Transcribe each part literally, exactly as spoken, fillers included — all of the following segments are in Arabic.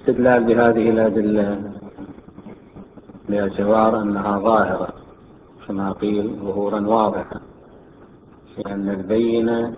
الاستدلال بهذه الأدلة باعتبار أنها ظاهرة كما قيل ظهورا واضحا، لأن البينة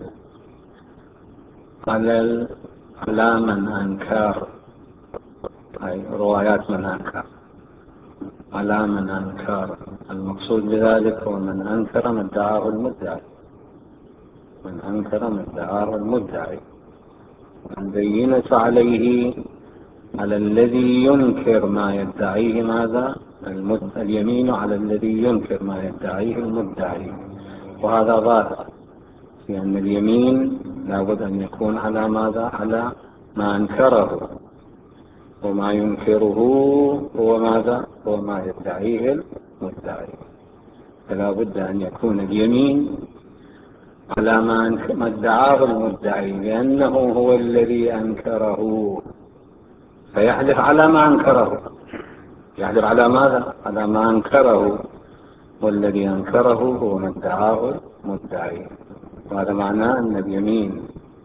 على على من أنكر، أي روايات من أنكر على من أنكر، المقصود بذلك هو من أنكر ما ادعاه المدعي، من أنكر ما ادعاه المدعي. البينة عليه على الذي ينكر ما يدعيه ماذا؟ اليمين على الذي ينكر ما يدعيه المدعي، وهذا ظاهر، لأن اليمين لابد أن يكون على ماذا؟ على ما أنكره، وما ينكره هو ماذا؟ هو ما يدعيه المدعي، فلا بد أن يكون اليمين على ما ادعاه المدعي، لأنه هو الذي أنكره، فيحلف على ما أنكره. يحلف على ماذا؟ على ما أنكره، والذي أنكره هو ما ادعاه المدعي. وهذا معناه أن اليمين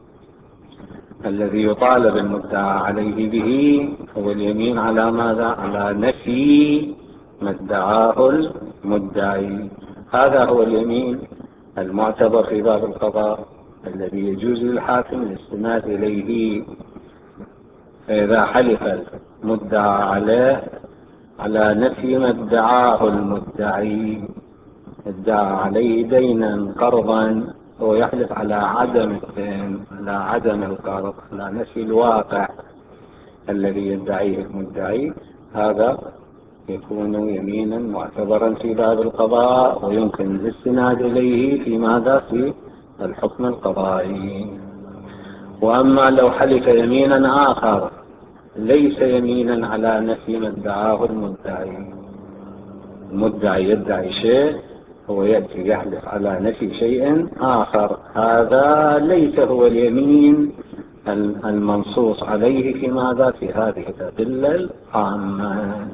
الذي يطالب المدعى عليه به هو اليمين على ماذا؟ على نفي ما ادعاه المدعي. هذا هو اليمين المعتبر في باب القضاء الذي يجوز للحاكم الاستناد إليه. فإذا حلف المدعى عليه على نفي ما ادعاه المدعي، ادعى عليه دينا قرضا، هو يحلف على عدم الدين، على عدم القرض، على نفي الواقع الذي يدعيه المدعي، هذا يكون يمينا معتبرا في باب القضاء، ويمكن الاستناد إليه في ماذا؟ في الحكم القضائي. وأما لو حلف يمينا آخر ليس يمينا على نفي ما ادعاه المدعي، المدعي يدعي شيء، هو يأتي يحلف على نفي شيء آخر، هذا ليس هو اليمين المنصوص عليه في ماذا؟ في هذه الأدلة العامة.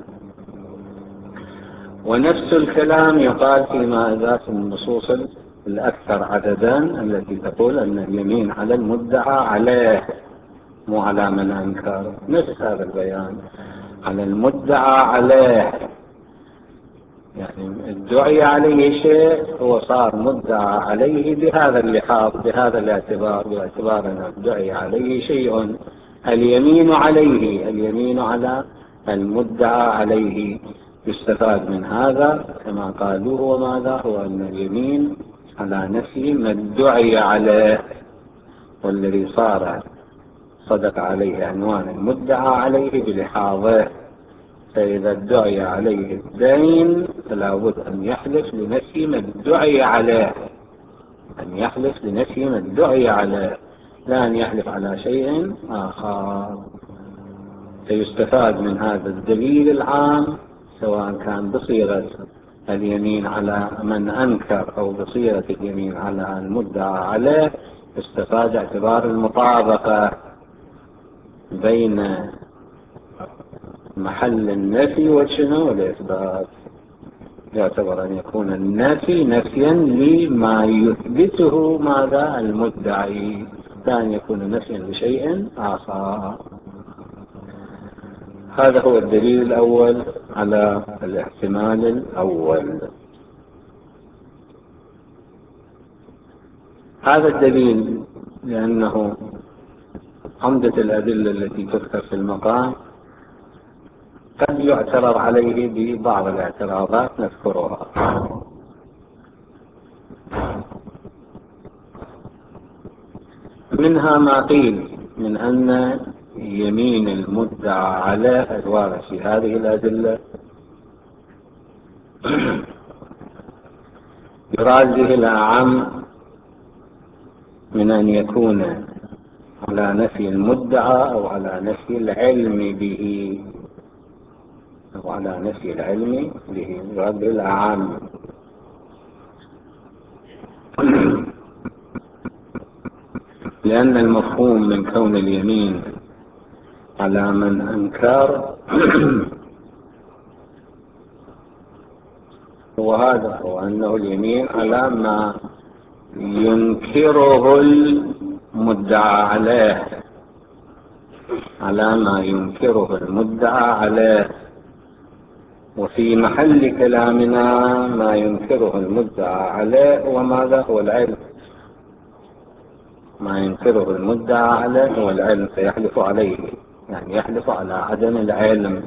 ونفس الكلام يقال فيما إذا في النصوص الأكثر عددا التي تقول أن اليمين على المدعى عليه مو على من أنكر، نفس هذا البيان، على المدعى عليه، يعني ادعي عليه شيء هو صار مدعى عليه بهذا اللحاظ، بهذا الاعتبار، باعتبار أن ادعي عليه شيء. اليمين عليه، اليمين على المدعى عليه، يستفاد من هذا كما قالوا هو ماذا؟ هو أن اليمين على نفي ما ادعي عليه، والذي صار صدق عليه عنوان المدعى عليه بلحاظه. فإذا ادعي عليه الدين فلا بد أن يحلف لنفي ما ادعي عليه، أن يحلف لنفي ما ادعي عليه، لا أن يحلف على شيء آخر. فيستفاد من هذا الدليل العام سواء كان بصيغة اليمين على من أنكر أو بصيغة اليمين على المدعى عليه، استفاد اعتبار المطابقة بين محل النفي وشنو والإثبات. يعتبر أن يكون النفي نفيا لما يثبته ماذا؟ المدعي، لا أن يكون نفيا لشيء آخر. هذا هو الدليل الأول على الاحتمال الأول. هذا الدليل لأنه عمدة الأدلة التي تذكر في المقام قد يعترض عليه ببعض الاعتراضات نذكرها. منها ما قيل من أن يمين المدعى على الوارث في هذه الأدلة يراد به الأعم من أن يكون على نفي المدعى أو على نفي العلم به، أو على نفي العلم به، يراد به الأعم. لأن المفهوم من كون اليمين على من أنكر هو هذا، هو أنه اليمين على ما ينكره المدعى عليه، على ما ينكره المدعى عليه. وفي محل كلامنا ما ينكره المدعى عليه هو ماذا؟ هو العلم. ما ينكره المدعى عليه هو العلم، فيحلف عليه، يعني يحلف على عدم العلم.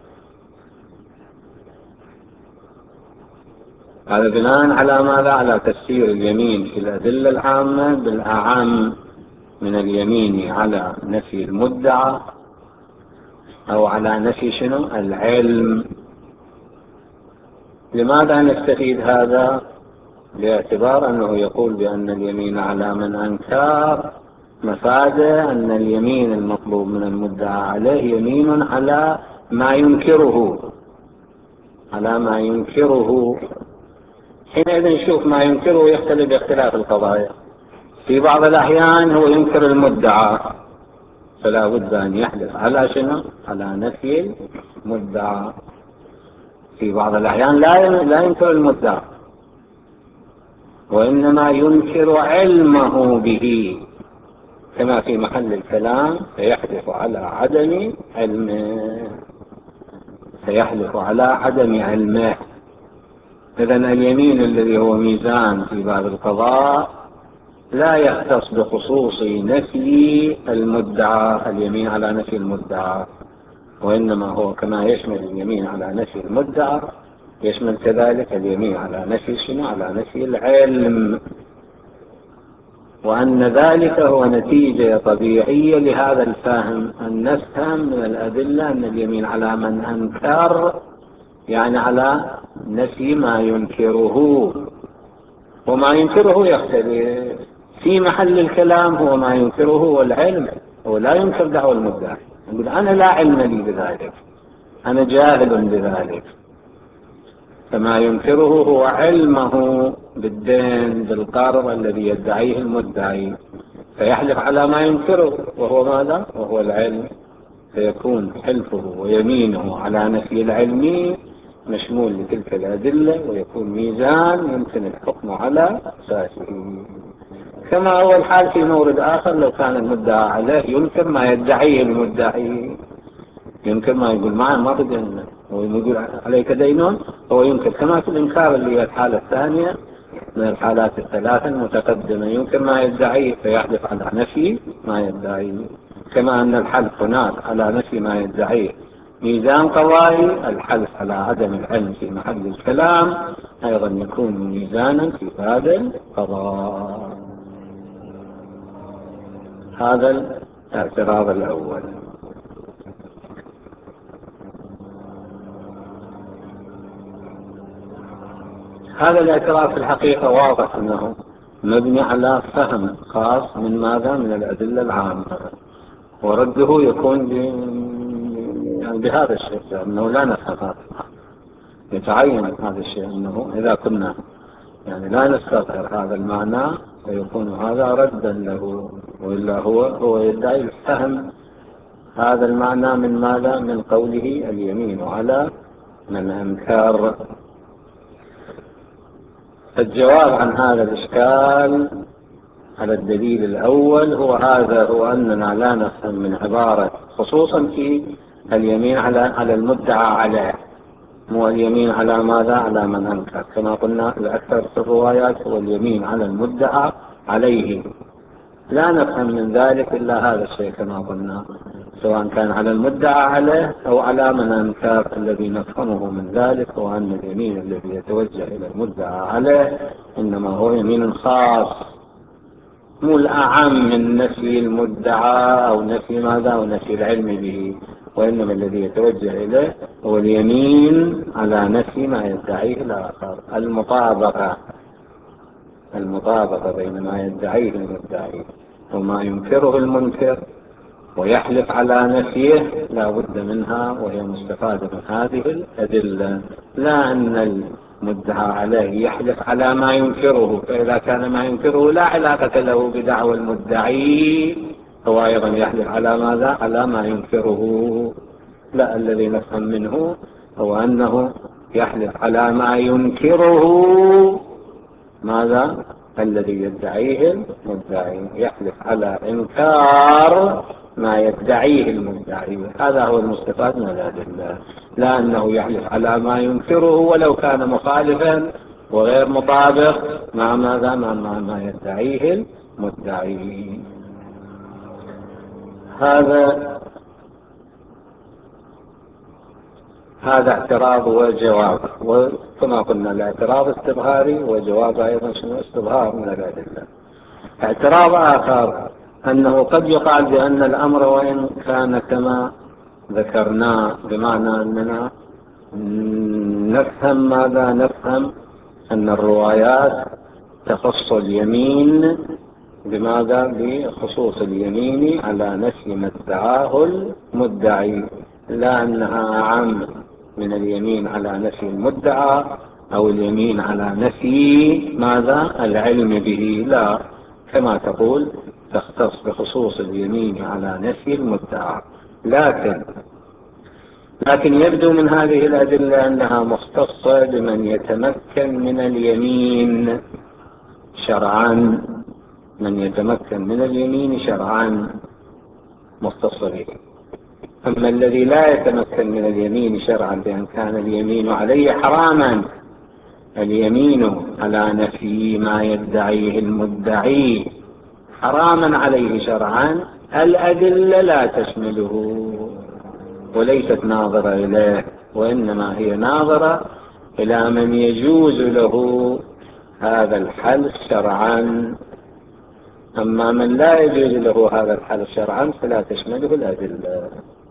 هذا بناء على ماذا؟ على تفسير اليمين في الأدلة العامة بالأعم من اليمين على نفي المدعى أو على نفي شنو؟ العلم. لماذا نستفيد هذا؟ باعتبار أنه يقول بأن اليمين على من أنكر مفاده أن اليمين المطلوب من المدعى عليه يمين على ما ينكره، على ما ينكره. حينئذ نشوف ما ينكره يختلف باختلاف القضايا. في بعض الأحيان هو ينكر المدعى، فلا بد أن يحلف على شنو؟ على نفي المدعى. في بعض الأحيان لا لا ينكر المدعى، وإنما ينكر علمه به، كما في محل الكلام فيحلف على عدم علمه، فيحلف على عدم علمه. إذن اليمين الذي هو ميزان في باب القضاء لا يختص بخصوص نفي المدعى، اليمين على نفي المدعى، وإنما هو كما يشمل اليمين على نفي المدعى يشمل كذلك اليمين على نفي شنو؟ على نفي العلم. وأن ذلك هو نتيجة طبيعية لهذا الفهم، أن نفهم من الأدلة أن اليمين على من أنكر يعني على نفي ما ينكره، وما ينكره يختلف. في محل الكلام هو ما ينكره هو العلم، هو لا ينكر دعوى المدعي، يقول أنا لا علم لي بذلك، أنا جاهل بذلك. فما ينكره هو علمه بالدين بالقرض الذي يدعيه المدعي، فيحلف على ما ينكره وهو ماذا؟ وهو العلم. فيكون حلفه ويمينه على نفي العلم مشمول لتلك الأدلة، ويكون ميزان يمكن الحكم على أساسه. كما هو الحال في مورد آخر، لو كان المدعى عليه ينكر ما يدعيه المدعي، ينكر ما يقول معه ما بدنا، هو يقول عليك دينون، هو ينكر. كما في الإنكار اللي هي الحالة الثانية من الحالات الثلاثة المتقدمة، ينكر ما يدعيه فيحلف على نفي ما يدعيه. كما أن الحلف هناك على نفي ما يدعيه ميزان قضائي، الحلف على عدم العلم في محل الكلام أيضا يكون ميزانا في هذا القضاء. هذا الاعتراض الأول. هذا الاعتراف في الحقيقة واضح أنه مبني على فهم خاص من ماذا؟ من الأدلة العامة، ورده يكون يعني بهذا الشيء، أنه لا نفهم هذا، يتعين هذا الشيء، أنه إذا كنا يعني لا نستظهر هذا المعنى فيكون هذا ردا له، وإلا هو هو يدعي الفهم هذا المعنى من ماذا؟ من قوله اليمين على من أنكر. الجواب عن هذا الإشكال على الدليل الأول هو هذا، هو أننا لا نفهم من عبارة خصوصا في اليمين على على المدعى عليه، مو اليمين على ماذا؟ على من أنكر. كما قلنا الأكثر في الروايات هو اليمين على المدعى عليه، لا نفهم من ذلك إلا هذا الشيء كما قلنا، سواء كان على المدعى عليه أو على من أنكر. الذي نفهمه من ذلك هو أن اليمين الذي يتوجه إلى المدعى عليه إنما هو يمين خاص، مو الأعم من نفي المدعى أو نفي ماذا؟ أو نفي العلم به، وإنما الذي يتوجه إليه هو اليمين على نفي ما يدعيه الآخر. المطابقة المطابقة بين ما يدعيه المدعي وما ينكره المنكر ويحلف على نفيه لا بد منها، وهي مستفادة من هذه الأدلة. لا أن المدعى عليه يحلف على ما ينكره، فإذا كان ما ينكره لا علاقة له بدعوى المدعي هو أيضا يحلف على ماذا؟ على ما ينكره. لا، الذي نفهم منه هو أنه يحلف على ما ينكره ماذا؟ الذي يدعيه المدعي، يحلف على إنكار ما يدعيه المدعي. هذا هو المستفاد من الأدلة، لا أنه يحلف على ما ينكره ولو كان مخالفا وغير مطابق مع ماذا مع ما يدعيه المدعي. هذا هذا اعتراض وجواب، وكما قلنا الاعتراض استظهاري وجواب أيضا شنو استظهار من الأدلة. اعتراض آخر أنه قد يقال بأن الأمر وإن كان كما ذكرنا، بمعنى أننا نفهم ماذا نفهم أن الروايات تخص اليمين بماذا بخصوص اليمين على نفي ما ادعاه المدعي، لا أنها أعم من اليمين على نفي المدعى أو اليمين على نفي ماذا العلم به، لا، كما تقول تختص بخصوص اليمين على نفي المدعى. لكن لكن يبدو من هذه الأدلة أنها مختصة بمن يتمكن من اليمين شرعا، من يتمكن من اليمين شرعا مختص به. أما الذي لا يتمكن من اليمين شرعا بأن كان اليمين عليه حراما، اليمين على نفي ما يدعيه المدعي حراما عليه شرعا، الأدلة لا تشمله وليست ناظرة إليه، وإنما هي ناظرة إلى من يجوز له هذا الحل شرعا. أما من لا يجوز له هذا الحل شرعا فلا تشمله الأدلة.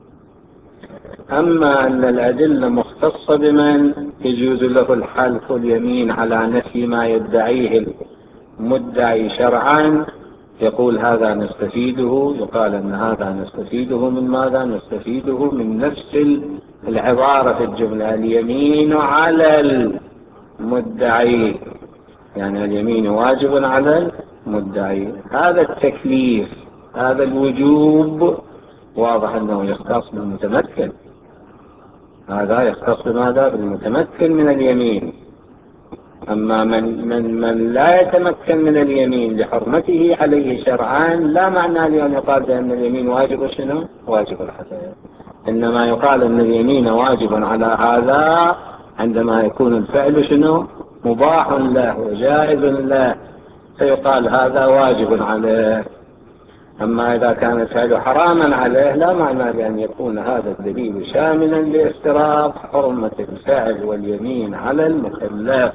أما أن الأدلة مختصة بمن يجوز له الحلف واليمين على نفي ما يدعيه المدعي شرعا، يقول هذا نستفيده، يقال أن هذا نستفيده من ماذا؟ نستفيده من نفس العبارة في الجملة، اليمين على المدعي، يعني اليمين واجب على المدعي. هذا التكليف، هذا الوجوب واضح أنه يختص بالمتمكن، هذا يختص بماذا؟ بالمتمكن من اليمين. أما من, من, من لا يتمكن من اليمين لحرمته عليه شرعان، لا معنى لأن يقال بأن اليمين واجب شنو؟ واجب الحسن، إنما يقال أن اليمين واجب على هذا عندما يكون الفعل شنو؟ مباح له وجائز له، فيقال هذا واجب عليه. أما إذا كان الفعل حراما عليه، لا معنى لأن يكون هذا الدليل شاملا لافتراض حرمة الفعل واليمين على المكلف.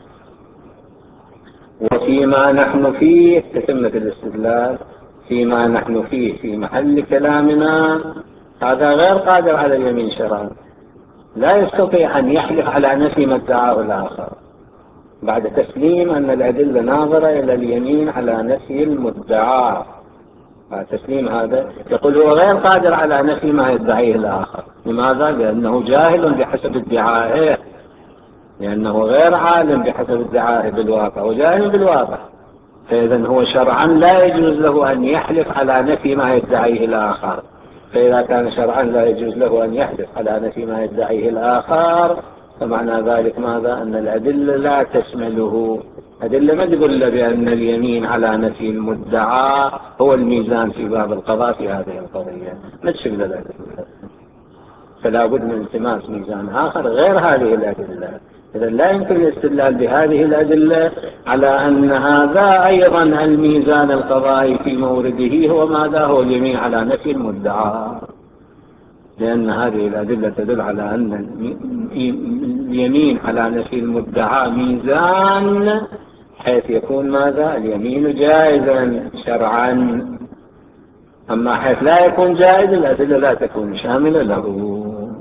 وفيما نحن فيه تتمة الاستدلال، فيما نحن فيه في محل كلامنا هذا غير قادر على اليمين شرعا، لا يستطيع أن يحلف على نفي ما ادعاه الآخر بعد تسليم أن الأدلة ناظرة إلى اليمين على نفي المدعى. بعد تسليم هذا يقول هو غير قادر على نفي ما يدعيه الآخر. لماذا؟ لأنه جاهل بحسب ادعائه، لأنه غير عالم بحسب ادعائه بالواقع وجاهل بالواقع، فإذا هو شرعا لا يجوز له أن يحلف على نفي ما يدعيه الآخر. فإذا كان شرعا لا يجوز له أن يحلف على نفي ما يدعيه الآخر، فمعنى ذلك ماذا؟ أن الأدلة لا تشمله. أدلة ما تقول له بأن اليمين على نفي المدعى هو الميزان في باب القضاء في هذه القضية، ما تشمل الأدلة، فلا بد من التماس ميزان آخر غير هذه الأدلة. إذا لا يمكن الاستدلال بهذه الأدلة على أن هذا أيضا الميزان القضائي في مورده هو ماذا؟ هو اليمين على نفي المدعى، لأن هذه الأدلة تدل على أن اليمين على نفي المدعى ميزان حيث يكون ماذا؟ اليمين جائزا شرعا. أما حيث لا يكون جائز الأدلة لا تكون شاملة له.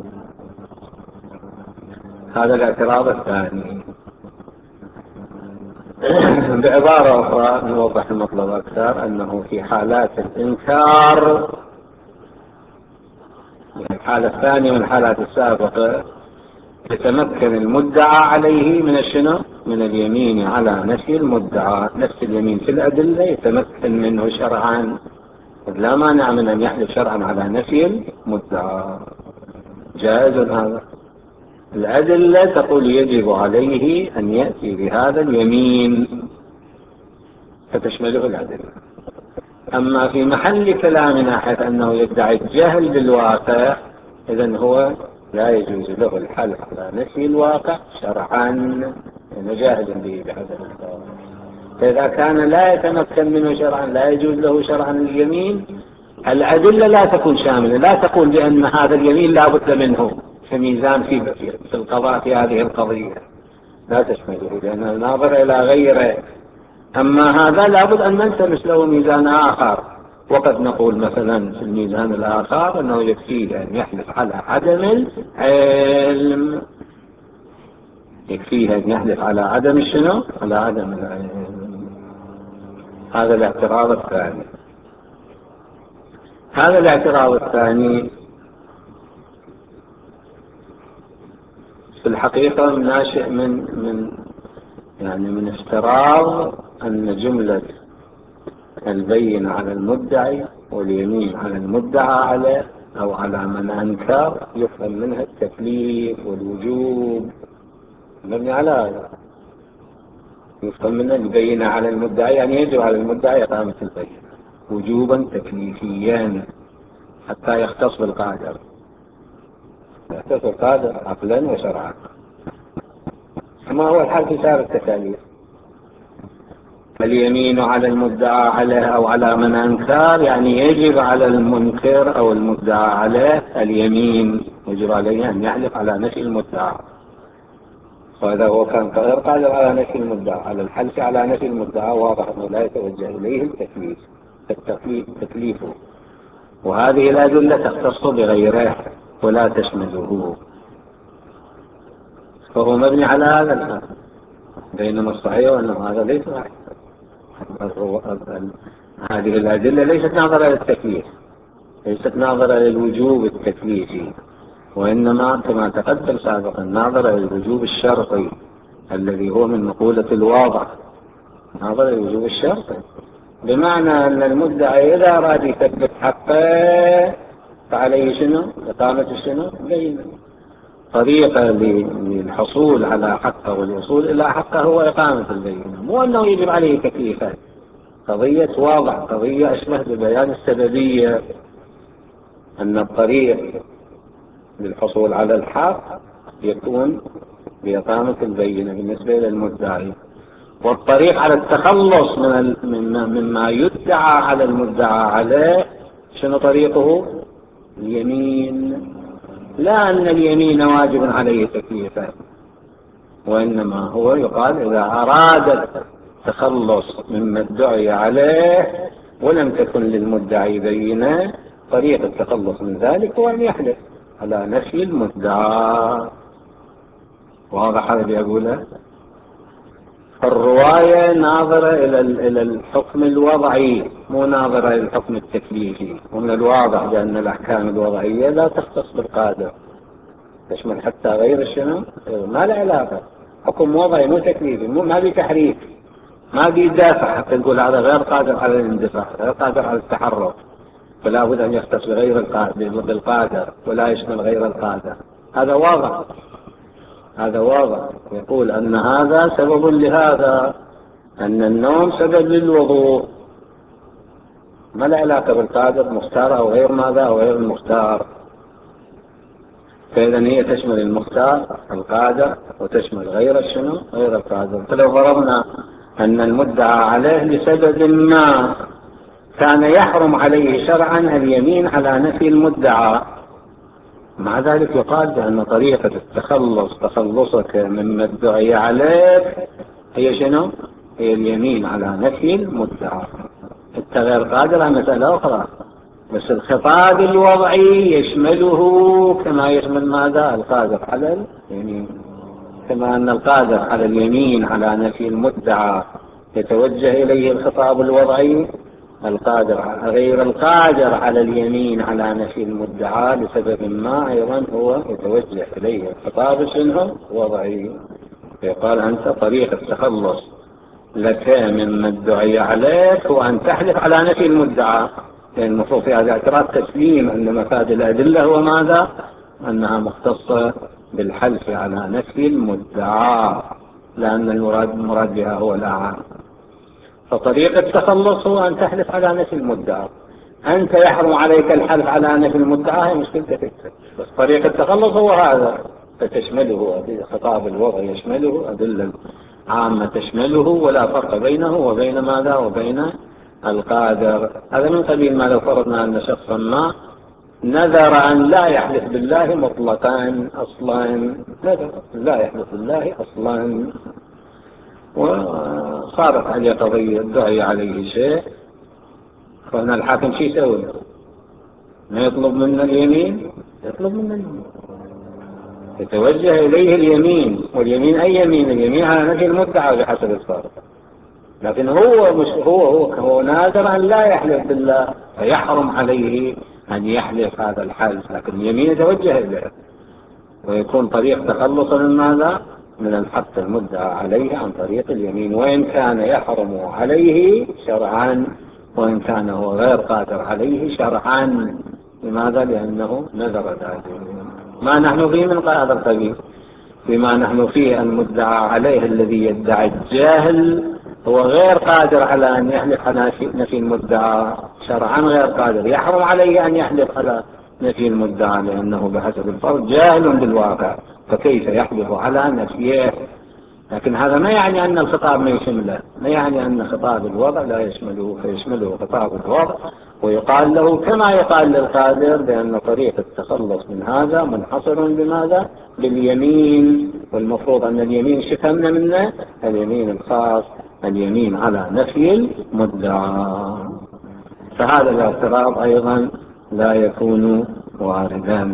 هذا الاعتراض الثاني. بعبارة أخرى نوضح المطلب أكثر، أنه في حالات الإنكار، الحالة الثانية من الحالات السابقة، يتمكن المدعى عليه من الشنو؟ من اليمين على نفي المدعى، نفس اليمين في الأدلة يتمكن منه شرعا، لا مانع من أن يحلف شرعا على نفي المدعى، جائز هذا. الأدلة تقول يجب عليه أن يأتي بهذا اليمين فتشمله الأدلة. أما في محل كلامنا حيث أنه يدعي الجهل بالواقع، إذن هو لا يجوز له الحلف على نفي الواقع شرعا، لأنه جاهل به بهذا الكلام. فإذا كان لا يتمكن منه شرعا لا يجوز له شرعا اليمين. الأدلة لا تكون شاملة، لا تقول بأن هذا اليمين لا بد منه في ميزان في في القضاء في هذه القضية، لا تشمله، لأن الناظر إلى غيره. أما هذا لابد أن نلتمس له ميزان آخر، وقد نقول مثلا في الميزان الآخر أنه يكفيه أن يحلف على عدم العلم، يكفيه أن يحلف على عدم الشنو؟ على عدم العلم. هذا الاعتراض الثاني. هذا الاعتراض الثاني في الحقيقة ناشئ من من يعني من افتراض أن جملة البين على المدعي واليمين على المدعى عليه أو على من أنكر يفهم منها التكليف والوجوب، مبني على هذا. يفهم منها البين على المدعي يعني يجب على المدعي إقامة البين وجوبا تكليفيا حتى يختص بالقادر، يختص بالقادر عقلا وشرعا. كما هو الحال في سائر التكاليف. اليمين على المدعى عليه أو على من أنكر يعني يجب على المنكر أو المدعى عليه اليمين، يجب عليه أن يحلف على نفي المدعى. وإذا هو كان غير قادر على نفي المدعى، على الحلف على نفي المدعى، واضح أنه لا يتوجه إليه التكليف التكليف تكليفه، وهذه الأدلة تختص بغيره ولا تشمله، فهو مبني على هذا الحال. بينما الصحيح أنه هذا ليس واحد. هذه الأدلة ليست ناظرة للتكليف، ليست ناظرة للوجوب التكليفي، وإنما كما تقدم سابقا ناظرة للوجوب الشرطي الذي هو من مقولة الواضح، ناظرة للوجوب الشرطي، بمعنى أن المدعي إذا أراد يثبت حقه فعليه شنو؟ إقامة شنو؟ بينه. طريقة للحصول على حقه والوصول إلى حقه هو إقامة البينة، مو أنه يجب عليه تكليفات. قضية واضح، قضية أشبه ببيان السببية، أن الطريق للحصول على الحق يكون بإقامة البينة بالنسبة للمدعي، والطريق على التخلص من مما يدعى على المدعى عليه شنو طريقه؟ اليمين. لا أن اليمين واجب عليه تكليفا، وإنما هو يقال إذا أراد التخلص مما ادعي عليه ولم تكن للمدعي بينة، طريق التخلص من ذلك هو أن يحلف على نفي المدعى. واضح هذا اللي أقوله؟ الرواية ناظرة إلى الحكم الوضعي، مو ناظرة إلى الحكم التكليفي. ومن الواضح بأن الأحكام الوضعية لا تختص بالقادر، تشمل حتى غير الشنو، ما له علاقة. حكم وضعي مو تكليفي، مو ما بي تحريف، ما بي دافع حتى نقول هذا غير قادر على الاندفاع، غير قادر على التحرك، فلا بد أن يختص بغير القادر ولا يشمل غير القادر. هذا واضح، هذا واضح. يقول أن هذا سبب لهذا، أن النوم سبب للوضوء، ما له علاقة بالقادر مختار أو غير ماذا أو غير المختار. فإذا هي تشمل المختار القادر وتشمل غير الشنو غير القادر. فلو فرضنا أن المدعى عليه لسبب ما كان يحرم عليه شرعا اليمين على نفي المدعى، مع ذلك يقال بأن طريقة التخلص تخلصك مما ادعي عليك هي شنو؟ هي اليمين على نفي المدعى. انت غير قادر على مسألة أخرى، بس الخطاب الوضعي يشمله كما يشمل ماذا؟ القادر على اليمين. كما أن القادر على اليمين على نفي المدعى يتوجه إليه الخطاب الوضعي، القادر غير القادر على اليمين على نفي المدعى لسبب ما أيضا هو يتوجه إليه الخطاب شنو وضعي. يقال أنت طريق التخلص لك مما ادعي عليك هو أن تحلف على نفي المدعى، لأن المفروض في هذا اعتراف تسليم أن مفاد الأدلة هو ماذا؟ أنها مختصة بالحلف على نفي المدعى، لأن المراد المراد بها هو الأعان. فطريق التخلص هو أن تحلف على نفي المدعى. أنت يحرم عليك الحلف على نفي المدعى، هي مشكلتك، بس طريق التخلص هو هذا، فتشمله خطاب الوضع، يشمله أدلة عامة تشمله، ولا فرق بينه وبين ماذا وبين القادر. هذا من قبيل ما لو فرضنا أن شخصا ما نذر أن لا يحلف بالله مطلقا أصلا، نذر لا يحلف بالله أصلا، وصارت عليه قضية دعي عليه شيء، فإن الحاكم شيء يسوي؟ ما يطلب منا اليمين، يطلب منا اليمين، يتوجه إليه اليمين، واليمين أي يمين؟ اليمين على نفي المدعى بحسب الفرق، لكن هو مش هو هو, هو نادر أن لا يحلف بالله، فيحرم عليه أن يحلف هذا الحلف، لكن اليمين يتوجه إليه، ويكون طريق تخلص من ماذا؟ من الحق المدعى عليه عن طريق اليمين، وإن كان يحرم عليه شرعا، وإن كان هو غير قادر عليه شرعا. لماذا؟ لأنه نذر ذلك. ما نحن فيه من هذا القبيل، بما نحن فيه المدعى عليه الذي يدعي الجاهل هو غير قادر على أن يحلف على نفي المدعى شرعا، غير قادر، يحرم عليه أن يحلف على نفي المدعى لأنه بحسب الفرض جاهل بالواقع، فكيف يحلف على نفيه؟ لكن هذا ما يعني أن الخطاب ما يشمله، ما يعني أن خطاب الوضع لا يشمله، فيشمله خطاب الوضع، ويقال له كما يقال للقادر بأن طريق التخلص من هذا منحصر بماذا؟ باليمين، والمفروض أن اليمين شفهمنا منه اليمين الخاص، اليمين على نفي المدعى، فهذا الاعتراض أيضا لا يكون واردا.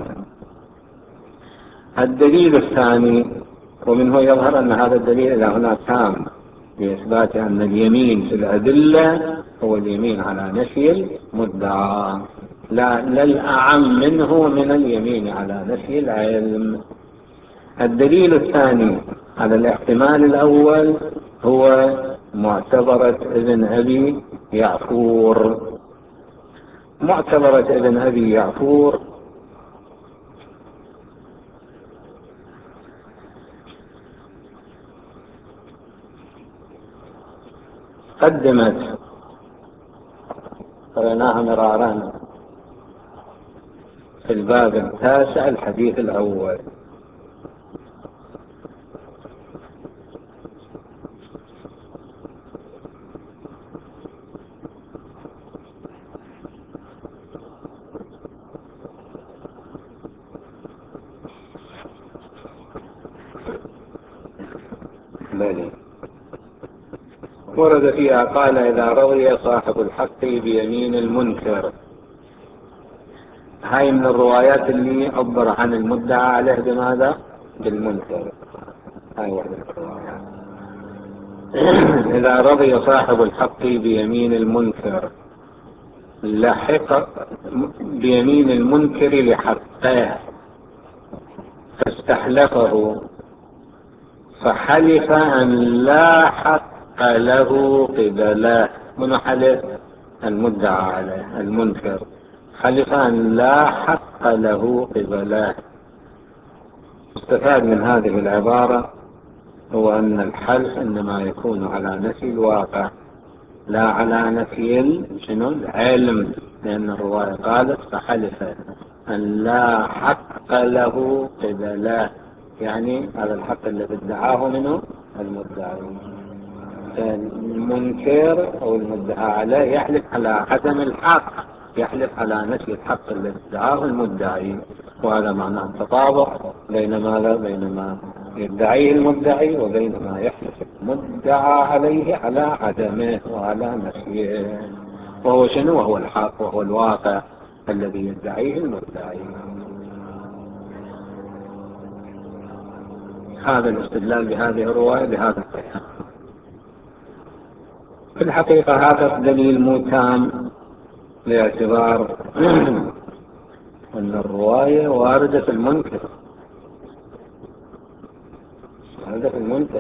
الدليل الثاني، ومنه يظهر أن هذا الدليل إلى هنا تام بإثبات أن اليمين في الأدلة هو اليمين على نفي المدعى، لا للأعم منه من اليمين على نفي العلم. الدليل الثاني على الاحتمال الأول هو معتبرة ابن أبي يعفور. معتبرة ابن أبي يعفور قدمت، قرأناها مرارا في الباب التاسع الحديث الأول. بلي. ورد فيها قال إذا رضي صاحب الحق بيمين المنكر. هاي من الروايات اللي عبر عن المدعى عليه بماذا؟ بالمنكر. هاي واحدة الروايات. إذا رضي صاحب الحق بيمين المنكر لحق بيمين المنكر لحقه فاستحلفه، فحلف أن لا حق له قبله. من حلف؟ المدعى عليه المنكر حلف أن لا حق له قبله. استفاد من هذه العبارة هو أن الحلف إنما يكون على نفي الواقع لا على نفي شنو العلم، لأن الرواية قالت فحلف أن لا حق له قبله، يعني هذا الحق الذي ادعاه منه المدعي. المنكر أو المدعى عليه يحلف على عدم الحق، يحلف على نفي الحق الذي ادعاه المدعي، وهذا معناه التطابق بين ماذا؟ بين ما يدعيه المدعي وبين ما يحلف المدعى عليه على عدمه وعلى نفيه، وهو شنو؟ وهو الحق وهو الواقع الذي يدعيه المدعي. هذا الاستدلال بهذه الرواية بهذا القيام. في الحقيقة هذا دليل مو تام، باعتبار أن الرواية واردة في المنكر، واردة في المنكر،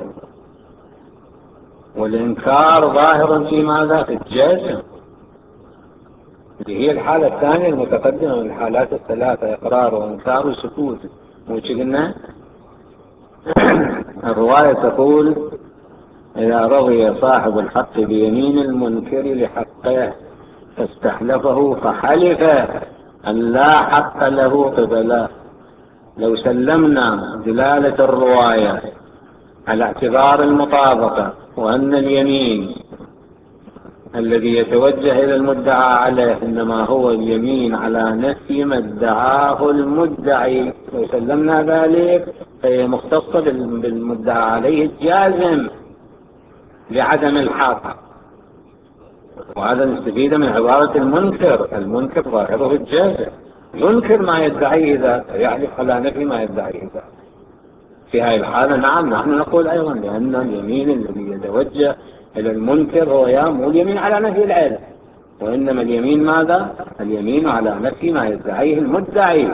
والإنكار ظاهر في ماذا؟ في الجزم، اللي هي الحالة الثانية المتقدمة من الحالات الثلاثة، إقرار وإنكار وسكوت. مو قلنا الرواية تقول إذا رضي صاحب الحق بيمين المنكر لحقه فاستحلفه فحلف أن لا حق له قبله، لو سلمنا دلالة الرواية على اعتبار المطابقة وأن اليمين الذي يتوجه إلى المدعى عليه إنما هو اليمين على نفي ما ادعاه المدعي، لو سلمنا ذلك فهي مختصة بالمدعى عليه الجازم لعدم الحق. وهذا نستفيد من عبارة المنكر، المنكر ظاهره الجازم، ينكر ما يدعيه ذاك، يحلف على نفي ما يدعيه ذاك. في هذه الحالة نعم نحن نقول أيضا لأن اليمين الذي يتوجه إلى المنكر هو يا مو اليمين على نفي العلم، وإنما اليمين ماذا؟ اليمين على نفي ما يدعيه المدعي.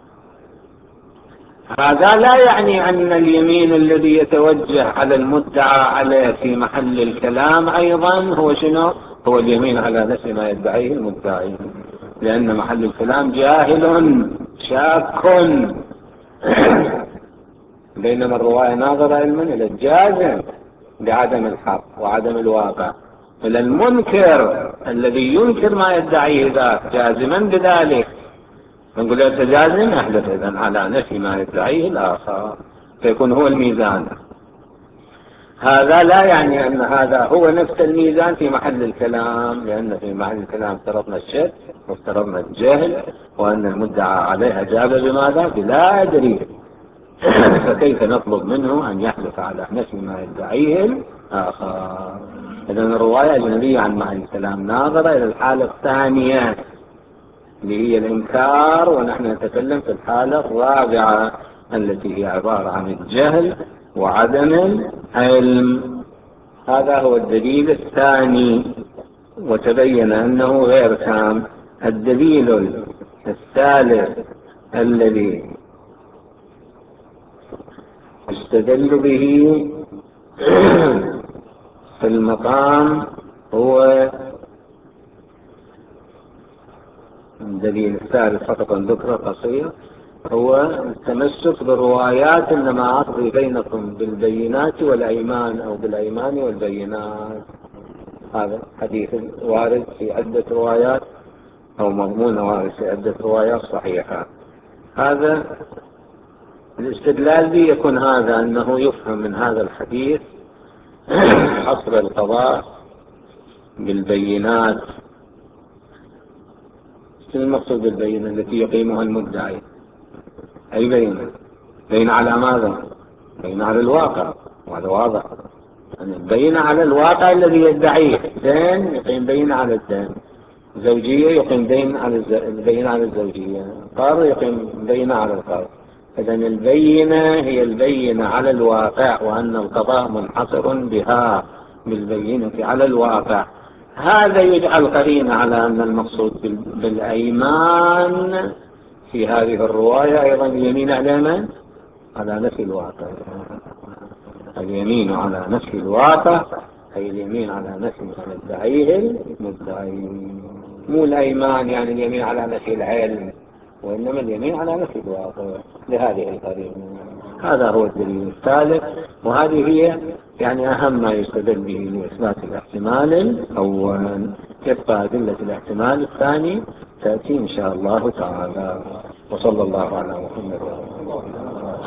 هذا لا يعني أن اليمين الذي يتوجه على المدعى عليه في محل الكلام أيضا هو شنو؟ هو اليمين على نفي ما يدعيه المدعي، لأن محل الكلام جاهل شاك بينما الرواية ناظرة علما إلى الجازم بعدم الحق وعدم الواقع، إلى المنكر الذي ينكر ما يدعيه ذاك جازما بذلك، نقول له تجازم أحدث إذن على نفي ما يدعيه الآخر، فيكون هو الميزان. هذا لا يعني أن هذا هو نفس الميزان في محل الكلام، لأن في محل الكلام افترضنا الشك وافترضنا الجهل وأن المدعى عليه أجاب بماذا؟ بلا دليل، فكيف نطلب منه أن يحلف على نفي ما يدعيه الآخر؟ إذن الرواية أجنبية عن محل الكلام، ناظرة إلى الحالة الثانية اللي هي الإنكار، ونحن نتكلم في الحالة الرابعة التي هي عبارة عن الجهل وعدم العلم. هذا هو الدليل الثاني، وتبين أنه غير تام. الدليل الثالث الذي استدل به في المقام هو الدليل الثالث فقط ذكر قصير، هو التمسك بالروايات إنما أقضي بينكم بالبينات والأيمان أو بالأيمان والبينات. هذا حديث وارد في عدة روايات أو مضمون وارد في عدة روايات صحيحة. هذا الاستدلال به يكون هذا أنه يفهم من هذا الحديث حصر القضاء بالبينات. المقصود بالبينة التي يقيمها المدعي أي بينة؟ بينة على ماذا؟ بينة على الواقع، وهذا واضح أن البينة على الواقع الذي يدعيه. دين يقيم بينة على الدين، زوجية يقيم بينة على البينة على الزوجية، قرض يقيم بينة على القرض. إذن البينة هي البينة على الواقع، وأن القضاء منحصر بها بالبينة على الواقع. هذا يجعل قرينة على أن المقصود بالأيمان في هذه الرواية أيضا اليمين على من؟ على نفي الواقع. اليمين على نفي الواقع أي اليمين على نفي ما يدعيه المدعي، مو الأيمان يعني اليمين على نفي العلم، وإنما اليمين على نفي الواقع لهذه القرينة. هذا هو الدليل الثالث، وهذه هي يعني أهم ما يستدل به لإثبات الاحتمال الأول. يبقى أدلة الاحتمال الثاني تأتي إن شاء الله تعالى. وصلى الله على محمد وعلى آله وصحبه.